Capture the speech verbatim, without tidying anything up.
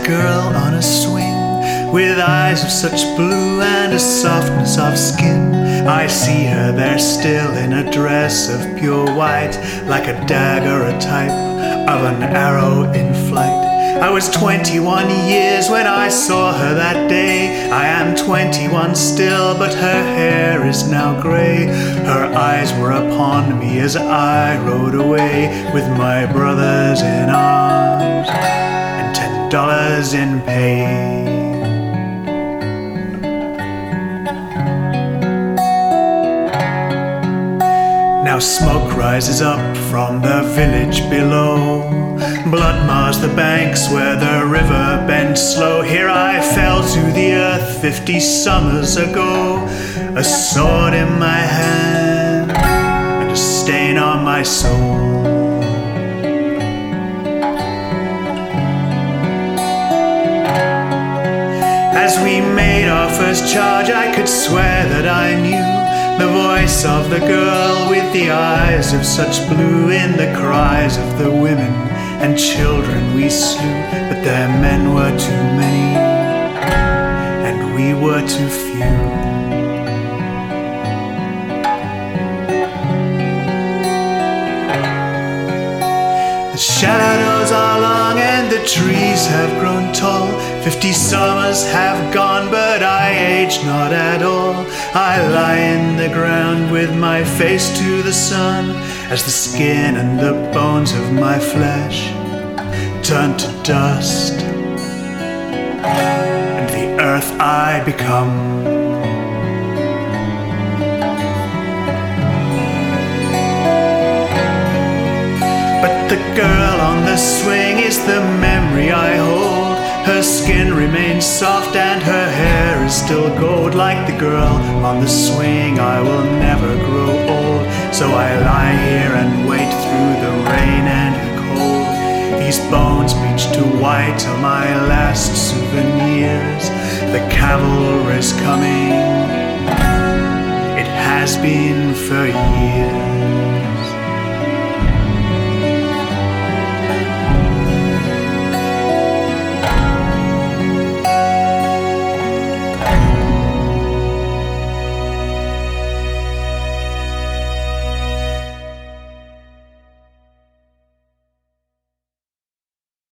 a girl on a swing, with eyes of such blue and a softness of skin. I see her there still in a dress of pure white, like a dagger, a type of an arrow in flight. I was twenty-one years when I saw her that day. I am twenty-one still, but her hair is now grey. Her eyes were upon me as I rode away, with my brothers in arms and ten dollars in pay. Now smoke rises up from the village below. Blood mars the banks where the river bends slow. Here I fell to the earth fifty summers ago, a sword in my hand and a stain on my soul. As we made our first charge, I could swear that I knew the voice of the girl with the eyes of such blue, in the cries of the women and children we slew. But their men were too many and we were too few. The shadows are long and the trees have grown tall. Fifty summers have gone, but I age not at all. I lie in the ground with my face to the sun, as the skin and the bones of my flesh turn to dust, and the earth I become. But the girl on the swing is the memory I hold. Her skin remains soft and her hair is still gold. Like the girl on the swing, I will never grow old. So I lie here and wait through the rain and the cold. These bones bleached to white are my last souvenirs. The cavalry's coming, it has been for years.